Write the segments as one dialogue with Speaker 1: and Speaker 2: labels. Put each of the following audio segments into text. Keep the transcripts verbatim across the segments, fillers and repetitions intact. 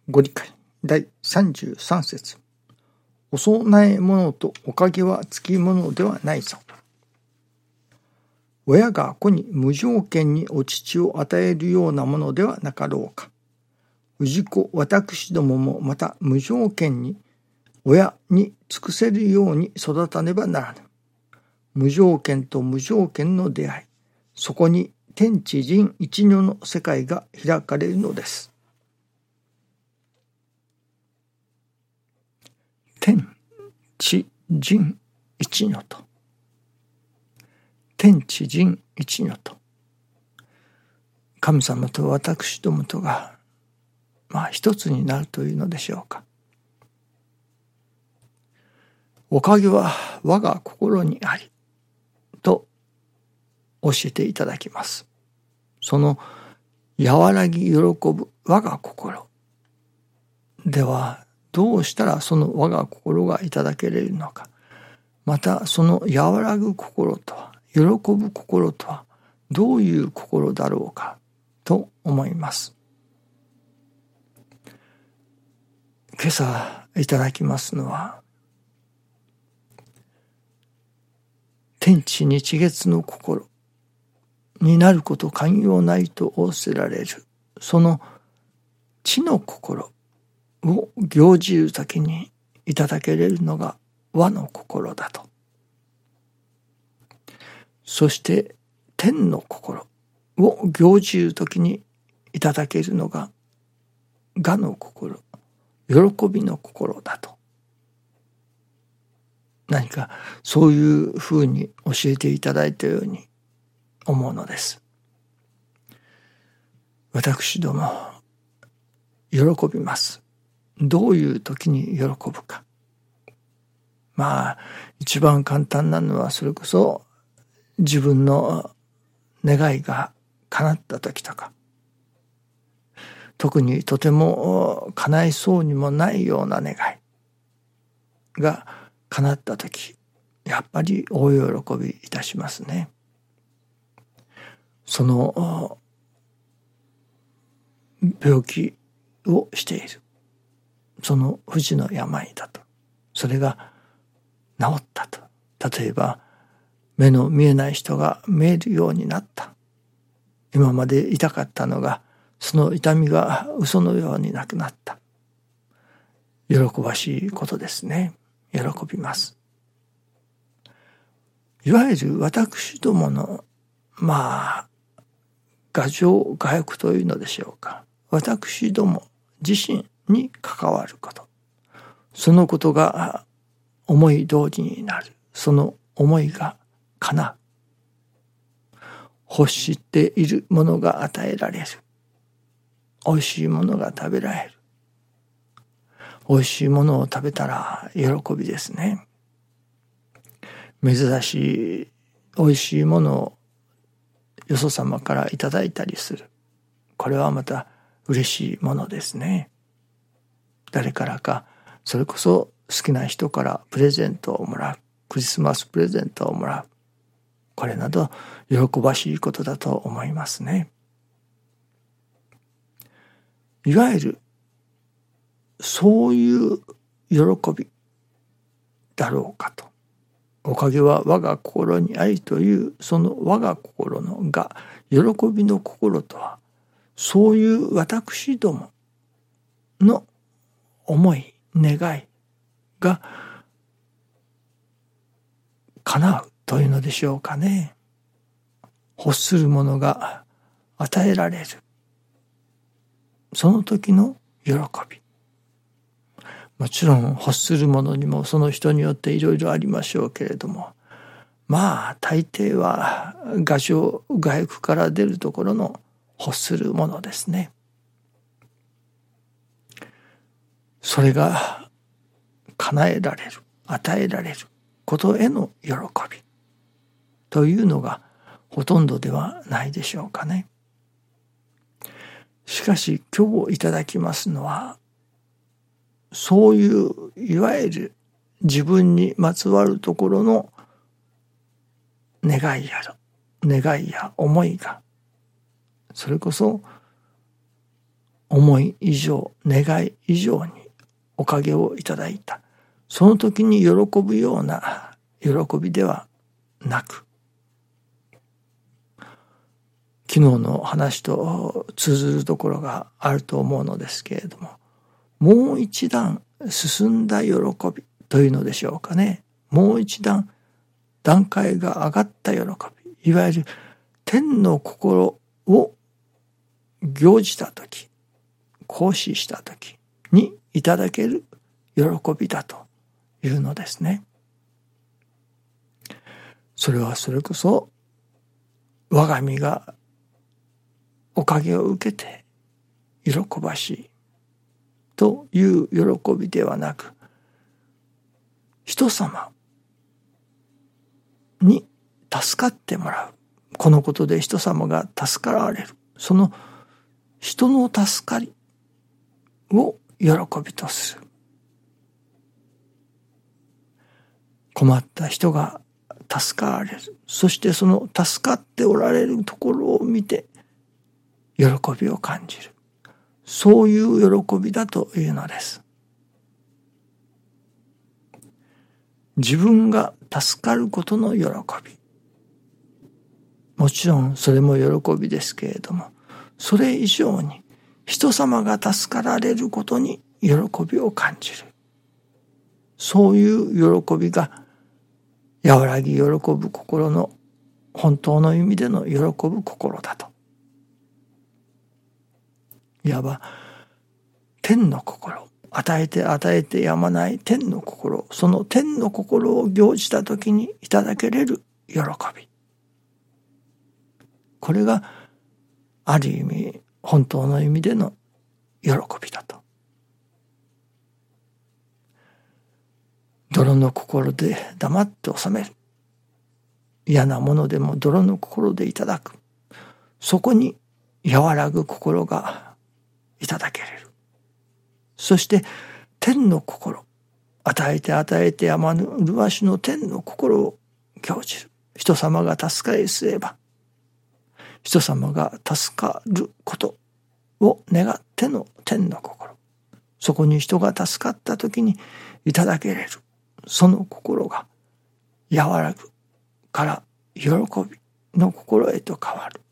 Speaker 1: ご理解だいさんじゅうさん節。お供え物とおかげはつきものではないぞ。親が子に無条件にお乳を与えるようなものではなかろうか。氏子私どももまた無条件に親に尽くせるように育たねばならぬ。無条件と無条件の出会い、そこに天地人一如の世界が開かれるのです。天地人一如と、天地人一如と、神様と私どもとがまあ一つになるというのでしょうか。おかげは我が心にありと教えていただきます。その和らぎ喜ぶ我が心では、どうしたらその我が心がいただけれるのか。またその和らぐ心とは、喜ぶ心とはどういう心だろうかと思います。今朝いただきますのは、天地日月の心になること寛容ないと仰せられる、その地の心を行じるときにいただけれるのが和の心だと。そして天の心を行じるときにいただけるのが我の心、喜びの心だと。何かそういうふうに教えていただいたように思うのです。私ども喜びます。どういう時に喜ぶか。まあ一番簡単なのは、それこそ自分の願いが叶った時とか、特にとても叶いそうにもないような願いが叶った時、やっぱり大喜びいたしますね。その病気をしている、その不治の病だと、それが治ったと。例えば目の見えない人が見えるようになった。今まで痛かったのが、その痛みが嘘のようになくなった。喜ばしいことですね。喜びます。いわゆる私どものまあ牙城牙欲というのでしょうか。私ども自身に関わること、そのことが思い通りになる。その思いが叶う。欲しているものが与えられる。美味しいものが食べられる。美味しいものを食べたら喜びですね。珍しい美味しいものをよそ様からいただいたりする。これはまた嬉しいものですね。誰からか、それこそ好きな人からプレゼントをもらう。クリスマスプレゼントをもらう。これなど喜ばしいことだと思いますね。いわゆるそういう喜びだろうかと。おかげは我が心にありという、その我が心のが喜びの心とは、そういう私どもの思い願いが叶うというのでしょうかね。欲するものが与えられる、その時の喜び。もちろん欲するものにもその人によっていろいろありましょうけれども、まあ大抵は牙城牙欲から出るところの欲するものですね。それが叶えられる、与えられることへの喜びというのがほとんどではないでしょうかね。しかし今日いただきますのは、そういういわゆる自分にまつわるところの願いや願いや思いが、それこそ思い以上、願い以上におかげをいただいた。その時に喜ぶような喜びではなく、昨日の話と通ずるところがあると思うのですけれども、もう一段進んだ喜びというのでしょうかね。もう一段段階が上がった喜び、いわゆる天の心を行じたとき、行使したときにいただける喜びだというのですね。それはそれこそ我が身がおかげを受けて喜ばしいという喜びではなく、人様に助かってもらう。このことで人様が助かられる。その人の助かりを喜びとする。困った人が助かられる。そしてその助かっておられるところを見て喜びを感じる。そういう喜びだというのです。自分が助かることの喜び。もちろんそれも喜びですけれども、それ以上に人様が助かられることに喜びを感じる。そういう喜びが和らぎ喜ぶ心の本当の意味での喜ぶ心だと。いわば天の心、与えて与えてやまない天の心、その天の心を行じたときにいただけれる喜び。これがある意味本当の意味での喜びだと。泥の心で黙って収める。嫌なものでも泥の心でいただく。そこに和らぐ心がいただけれる。そして天の心、与えて与えてやまぬ麗しの天の心を行じる。人様が助かりすれば、人様が助かることを願っての天の心。そこに人が助かった時にいただけれる。その心が和らぐから喜びの心へと変わる。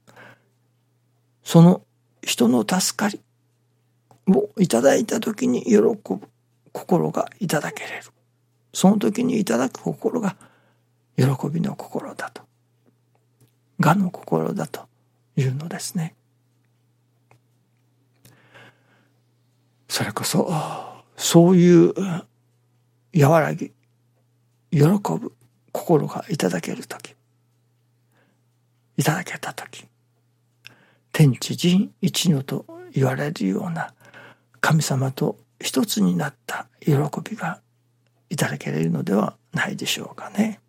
Speaker 1: その人の助かりをいただいた時に喜ぶ心がいただけれる。その時にいただく心が喜びの心だと。我の心だというのですね。それこそそういう和らぎ喜ぶ心がいただけるとき、いただけたとき、天地人一如と言われるような神様と一つになった喜びがいただけるのではないでしょうかね。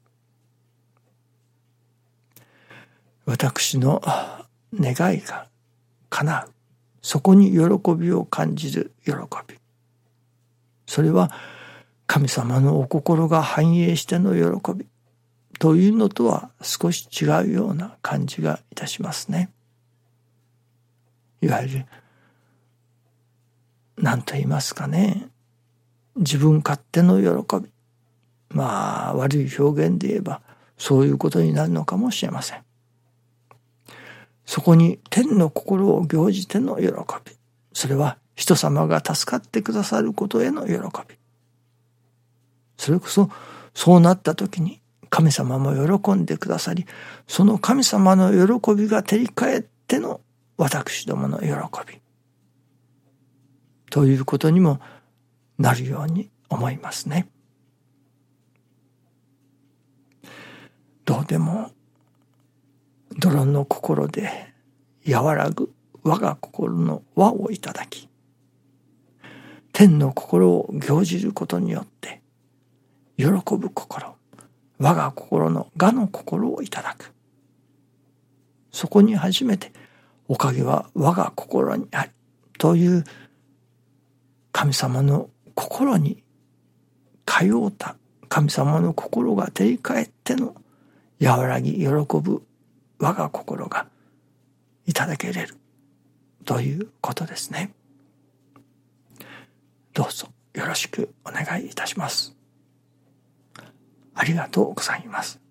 Speaker 1: 私の願いが叶う、そこに喜びを感じる喜び、それは神様のお心が反映しての喜びというのとは少し違うような感じがいたしますね。いわゆる何と言いますかね、自分勝手の喜び、まあ悪い表現で言えばそういうことになるのかもしれません。そこに天の心を行じての喜び、それは人様が助かってくださることへの喜び、それこそそうなった時に神様も喜んでくださり、その神様の喜びが照り返っての私どもの喜びということにもなるように思いますね。どうでも泥の心で和らぐ我が心の和をいただき、天の心を行じることによって喜ぶ心、我が心の我の心をいただく。そこに初めておかげは我が心にあるという神様の心に通うた神様の心が照り返っての和らぎ喜ぶ我が心がいただけれるということですね。どうぞよろしくお願いいたします。ありがとうございます。